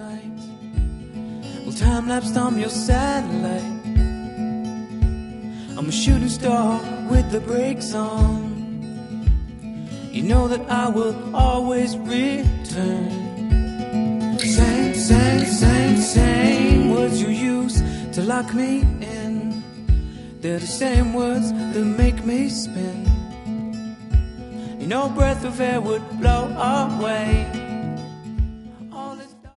night. Well, time-lapsed on your satellite. I'm a shooting star with the brakes on. You know that I will always return. Same words you use to lock me in. They're the same words that make me spin. You know, breath of air would blow away